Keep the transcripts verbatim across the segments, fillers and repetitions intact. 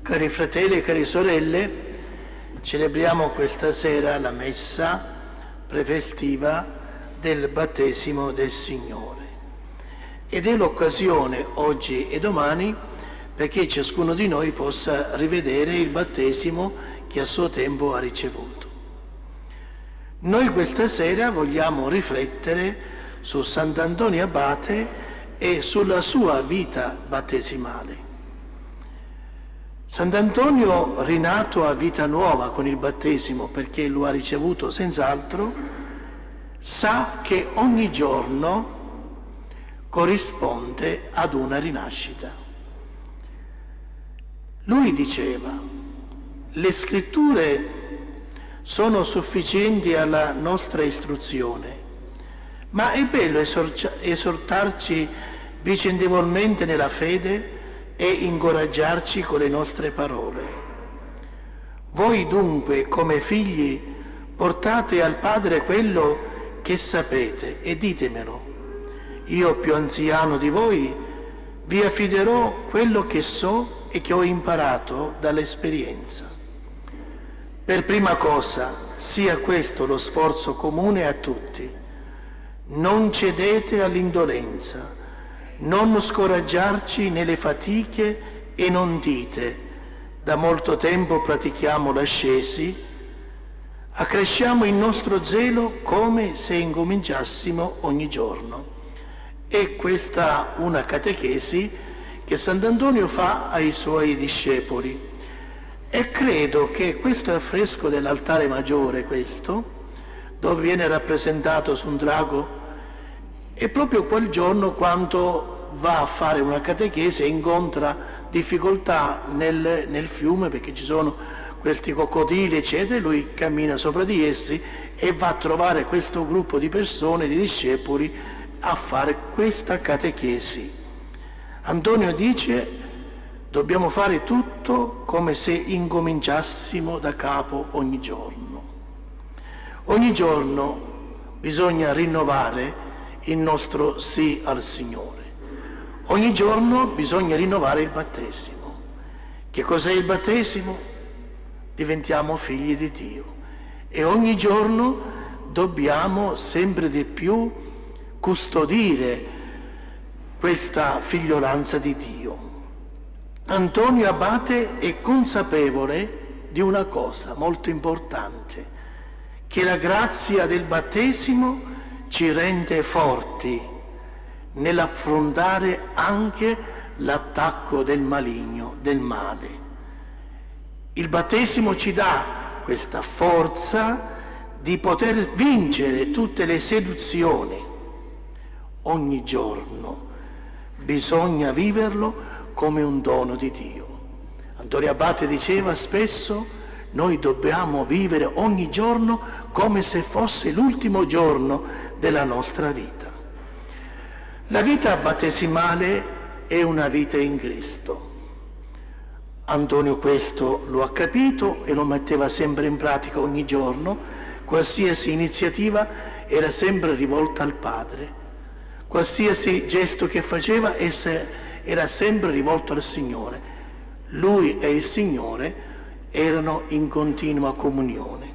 Cari fratelli e cari sorelle, celebriamo questa sera la messa prefestiva del battesimo del Signore ed è l'occasione oggi e domani perché ciascuno di noi possa rivedere il battesimo che a suo tempo ha ricevuto. Noi questa sera vogliamo riflettere su Sant'Antonio Abate e sulla sua vita battesimale. Sant'Antonio, rinato a vita nuova con il battesimo, perché lo ha ricevuto senz'altro, sa che ogni giorno corrisponde ad una rinascita. Lui diceva: le scritture sono sufficienti alla nostra istruzione, ma è bello esortarci vicendevolmente nella fede e incoraggiarci con le nostre parole. Voi dunque, come figli, portate al Padre quello che sapete e ditemelo. Io, più anziano di voi, vi affiderò quello che so e che ho imparato dall'esperienza. Per prima cosa, sia questo lo sforzo comune a tutti. Non cedete all'indolenza, non scoraggiarci nelle fatiche e non dite: da molto tempo pratichiamo l'ascesi, accresciamo il nostro zelo come se incominciassimo ogni giorno. E questa una catechesi che Sant'Antonio fa ai suoi discepoli. E credo che questo affresco dell'altare maggiore, questo, dove viene rappresentato su un drago, è proprio quel giorno quando va a fare una catechesi e incontra difficoltà nel, nel fiume, perché ci sono questi coccodrilli eccetera, lui cammina sopra di essi e va a trovare questo gruppo di persone, di discepoli, a fare questa catechesi. Antonio dice: dobbiamo fare tutto come se incominciassimo da capo ogni giorno. Ogni giorno bisogna rinnovare il nostro sì al Signore. Ogni giorno bisogna rinnovare il battesimo. Che cos'è il battesimo? Diventiamo figli di Dio e ogni giorno dobbiamo sempre di più custodire questa figliolanza di Dio. Antonio Abate è consapevole di una cosa molto importante, che la grazia del battesimo ci rende forti nell'affrontare anche l'attacco del maligno, del male. Il battesimo ci dà questa forza di poter vincere tutte le seduzioni. Ogni giorno bisogna viverlo come un dono di Dio. Antonio Abate diceva spesso: noi dobbiamo vivere ogni giorno come se fosse l'ultimo giorno della nostra vita. La vita battesimale è una vita in Cristo. Antonio questo lo ha capito e lo metteva sempre in pratica ogni giorno. Qualsiasi iniziativa era sempre rivolta al Padre. Qualsiasi gesto che faceva era sempre rivolto al Signore. Lui e il Signore erano in continua comunione.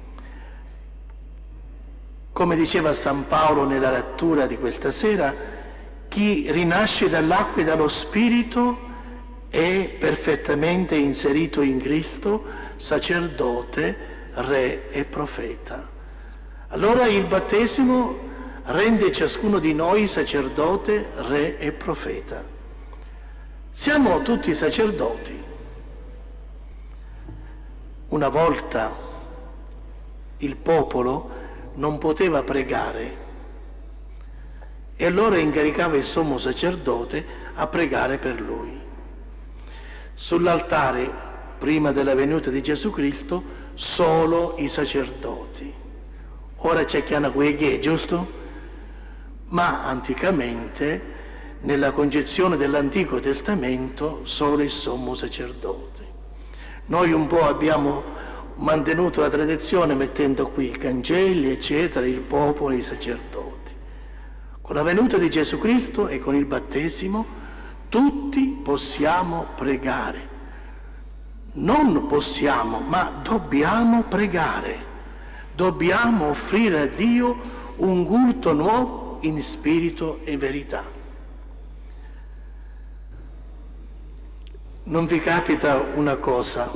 Come diceva San Paolo nella lettura di questa sera, chi rinasce dall'acqua e dallo Spirito è perfettamente inserito in Cristo, sacerdote, re e profeta. Allora il battesimo rende ciascuno di noi sacerdote, re e profeta. Siamo tutti sacerdoti. Una volta il popolo non poteva pregare e allora incaricava il sommo sacerdote a pregare per lui. Sull'altare, prima della venuta di Gesù Cristo, solo i sacerdoti. Ora c'è chi ha una gueghe, giusto? Ma anticamente, nella concezione dell'Antico Testamento, solo il sommo sacerdote. Noi un po' abbiamo mantenuto la tradizione mettendo qui i cancelli, eccetera, il popolo e i sacerdoti. Con la venuta di Gesù Cristo e con il battesimo tutti possiamo pregare. non possiamo, ma dobbiamo pregare, dobbiamo offrire a Dio un culto nuovo in spirito e verità. Non vi capita una cosa,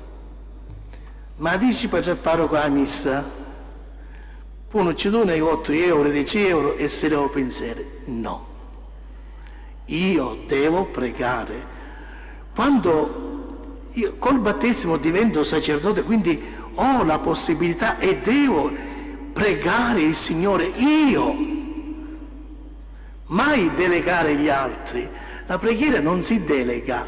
ma dici per parroco a missa, uno ci dona otto euro, dieci euro e se devo pensare, no, io devo pregare. Quando io col battesimo divento sacerdote, quindi ho la possibilità e devo pregare il Signore io, mai delegare gli altri. La preghiera non si delega.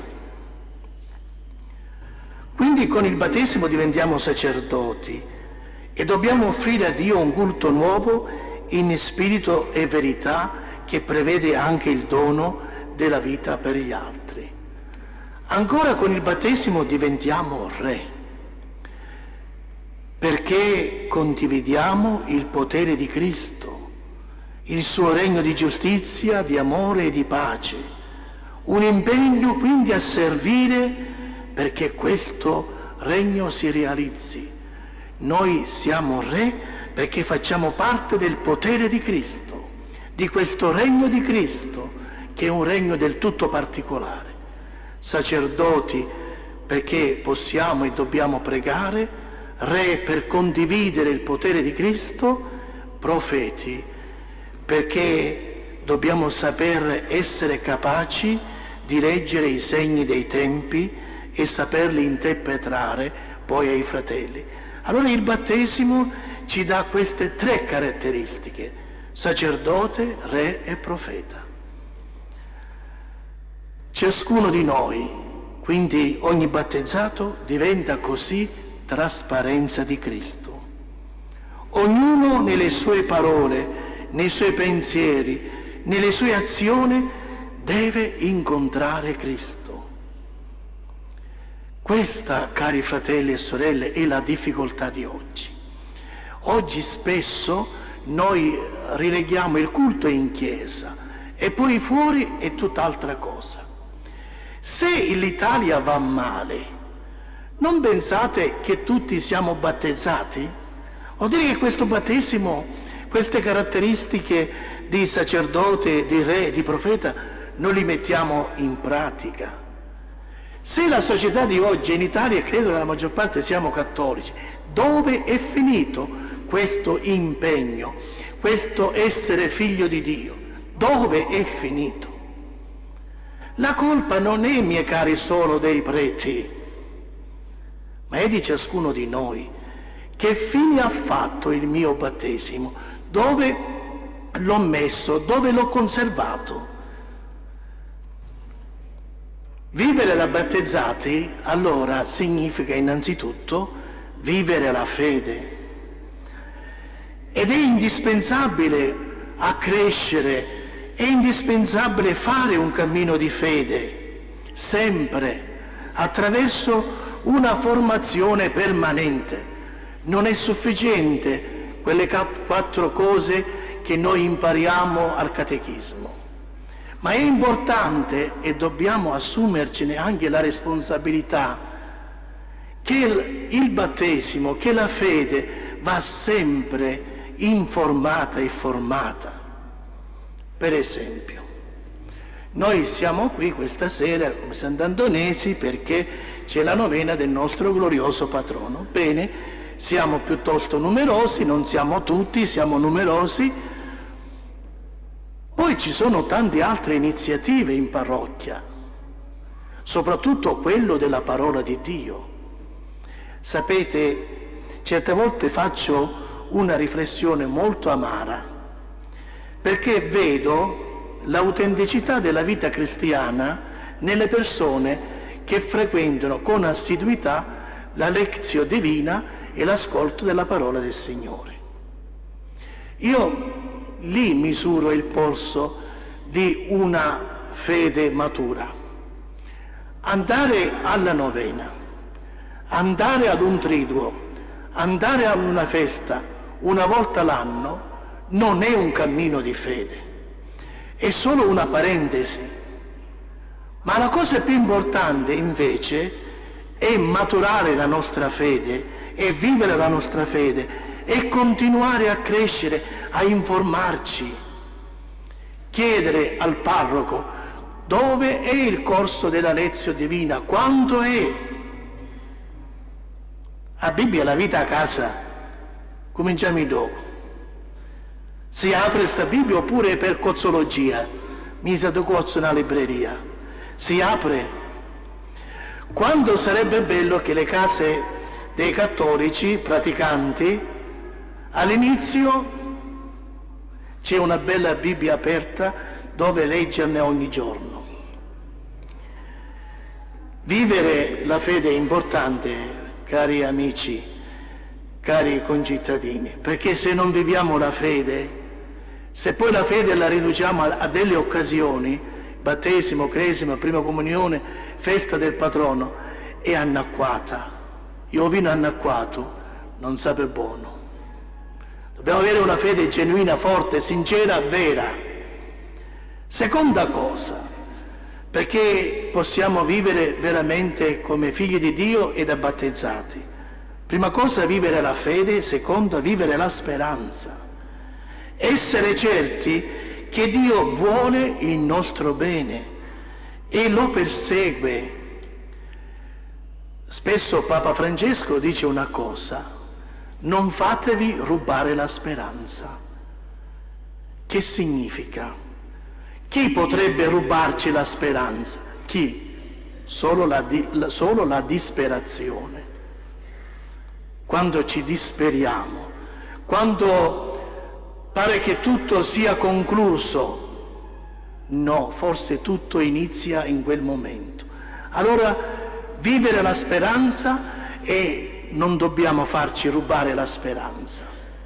Quindi con il battesimo diventiamo sacerdoti e dobbiamo offrire a Dio un culto nuovo in spirito e verità che prevede anche il dono della vita per gli altri. Ancora con il battesimo diventiamo re, perché condividiamo il potere di Cristo, il suo regno di giustizia, di amore e di pace. Un impegno quindi a servire perché questo regno si realizzi. Noi siamo re perché facciamo parte del potere di Cristo, di questo regno di Cristo, che è un regno del tutto particolare. Sacerdoti perché possiamo e dobbiamo pregare, re per condividere il potere di Cristo, profeti perché dobbiamo saper essere capaci di leggere i segni dei tempi e saperli interpretare poi ai fratelli. Allora il battesimo ci dà queste tre caratteristiche: sacerdote, re e profeta. Ciascuno di noi, quindi ogni battezzato, diventa così trasparenza di Cristo. Ognuno nelle sue parole, nei suoi pensieri, nelle sue azioni deve incontrare Cristo. Questa, cari fratelli e sorelle, è la difficoltà di oggi. Oggi spesso noi rileghiamo il culto in chiesa e poi fuori è tutt'altra cosa. Se l'Italia va male, non pensate che tutti siamo battezzati? Vuol dire che questo battesimo, queste caratteristiche di sacerdote, di re, di profeta, non li mettiamo in pratica. Se la società di oggi in Italia, credo che la maggior parte siamo cattolici, dove è finito questo impegno, questo essere figlio di Dio? Dove è finito? La colpa non è, miei cari, solo dei preti, ma è di ciascuno di noi. Che fine ha fatto il mio battesimo? Dove l'ho messo? Dove l'ho conservato? Vivere da battezzati, allora, significa innanzitutto vivere la fede. Ed è indispensabile accrescere, è indispensabile fare un cammino di fede, sempre, attraverso una formazione permanente. Non è sufficiente quelle quattro cose che noi impariamo al catechismo. Ma è importante, e dobbiamo assumercene anche la responsabilità, che il, il battesimo, che la fede va sempre informata e formata. Per esempio, noi siamo qui questa sera come Sant'Antonesi perché c'è la novena del nostro glorioso patrono. Bene, siamo piuttosto numerosi, non siamo tutti, siamo numerosi. Poi ci sono tante altre iniziative in parrocchia, soprattutto quello della parola di Dio. Sapete, certe volte faccio una riflessione molto amara, perché vedo l'autenticità della vita cristiana nelle persone che frequentano con assiduità la lezione divina e l'ascolto della parola del Signore. Io lì misuro il polso di una fede matura. Andare alla novena, andare ad un triduo, andare a una festa una volta l'anno non è un cammino di fede, è solo una parentesi. Ma la cosa più importante invece è maturare la nostra fede, è vivere la nostra fede, è continuare a crescere, a informarci, chiedere al parroco dove è il corso della lezione divina, quanto è. La Bibbia, la vita a casa, cominciamo dopo. Si apre questa Bibbia oppure è per cozzologia, misa di cozzo nella libreria. Si apre. Quando sarebbe bello che le case dei cattolici praticanti, all'inizio c'è una bella Bibbia aperta dove leggerne ogni giorno. Vivere la fede è importante, cari amici, cari concittadini, perché se non viviamo la fede, se poi la fede la riduciamo a, a delle occasioni, battesimo, cresima, prima comunione, festa del patrono, è annacquata. Io vino annacquato non sape buono. Dobbiamo avere una fede genuina, forte, sincera, vera. Seconda cosa, perché possiamo vivere veramente come figli di Dio ed abbattezzati. Prima cosa, vivere la fede, seconda, vivere la speranza. Essere certi che Dio vuole il nostro bene e lo persegue. Spesso Papa Francesco dice una cosa: non fatevi rubare la speranza. Che significa? Chi potrebbe rubarci la speranza? Chi? Solo la, solo la disperazione. Quando ci disperiamo, quando pare che tutto sia concluso, no, forse tutto inizia in quel momento. Allora, vivere la speranza e non dobbiamo farci rubare la speranza.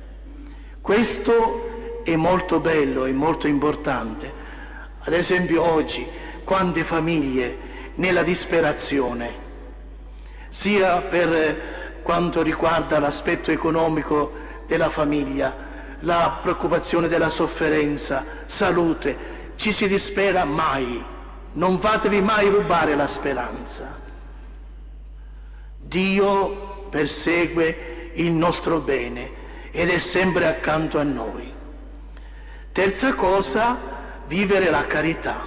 Questo è molto bello, è molto importante. Ad esempio oggi, quante famiglie nella disperazione, sia per quanto riguarda l'aspetto economico della famiglia, la preoccupazione della sofferenza, salute, ci si dispera mai. Non fatevi mai rubare la speranza. Dio persegue il nostro bene ed è sempre accanto a noi. Terza cosa, vivere la carità,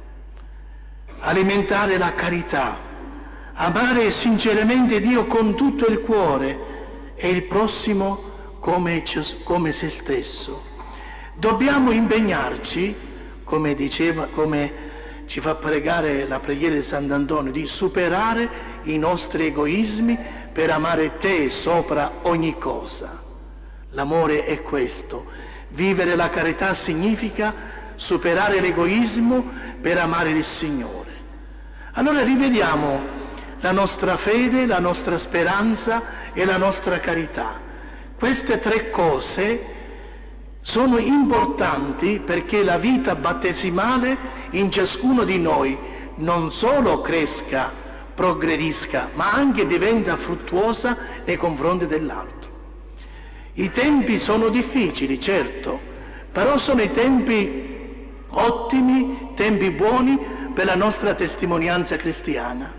alimentare la carità, amare sinceramente Dio con tutto il cuore e il prossimo come, come se stesso. Dobbiamo impegnarci, come diceva, come ci fa pregare la preghiera di Sant'Antonio, di superare i nostri egoismi per amare te sopra ogni cosa. L'amore è questo. Vivere la carità significa superare l'egoismo per amare il Signore. Allora rivediamo la nostra fede, la nostra speranza e la nostra carità. Queste tre cose sono importanti perché la vita battesimale in ciascuno di noi non solo cresca, progredisca, ma anche diventa fruttuosa nei confronti dell'altro. I tempi sono difficili, certo, però sono i tempi ottimi, tempi buoni per la nostra testimonianza cristiana.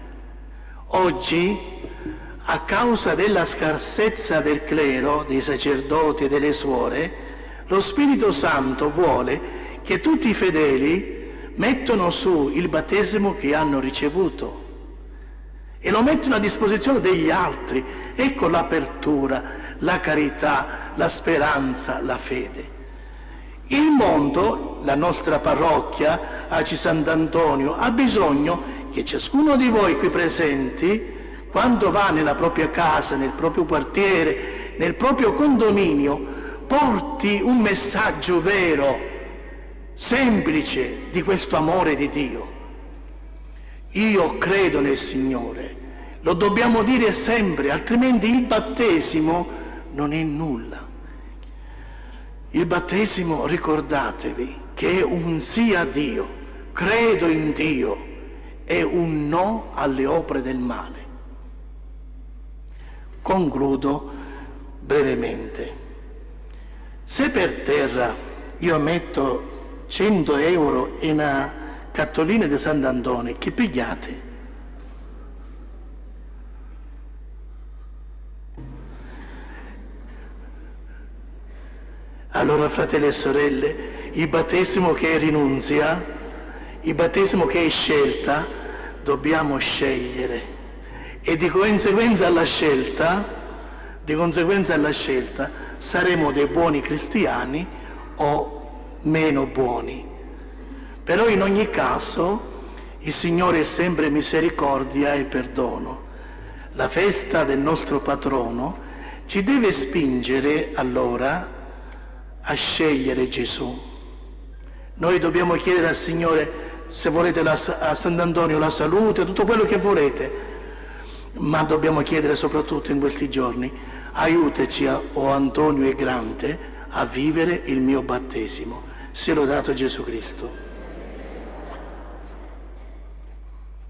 Oggi, a causa della scarsezza del clero, dei sacerdoti e delle suore, lo Spirito Santo vuole che tutti i fedeli mettano su il battesimo che hanno ricevuto e lo mettono a disposizione degli altri. Ecco l'apertura, la carità, la speranza, la fede. Il mondo, la nostra parrocchia, Aci Sant'Antonio, ha bisogno che ciascuno di voi qui presenti, quando va nella propria casa, nel proprio quartiere, nel proprio condominio, porti un messaggio vero, semplice, di questo amore di Dio. Io credo nel Signore, lo dobbiamo dire sempre, altrimenti il battesimo non è nulla. Il battesimo, ricordatevi, che è un sì a Dio, credo in Dio, è un no alle opere del male. Concludo brevemente. Se per terra io metto cento euro in una cartolina di Sant'Antonio, che pigliate? Allora, fratelli e sorelle, il battesimo che è rinunzia, il battesimo che è scelta, dobbiamo scegliere. E di conseguenza alla scelta, di conseguenza alla scelta, saremo dei buoni cristiani o meno buoni. Però in ogni caso il Signore è sempre misericordia e perdono. La festa del nostro patrono ci deve spingere allora a scegliere Gesù. Noi dobbiamo chiedere al Signore, se volete la, a Sant'Antonio la salute, tutto quello che volete, ma dobbiamo chiedere soprattutto in questi giorni, aiutaci, a, o Antonio e Grande, a vivere il mio battesimo. Sia lodato Gesù Cristo.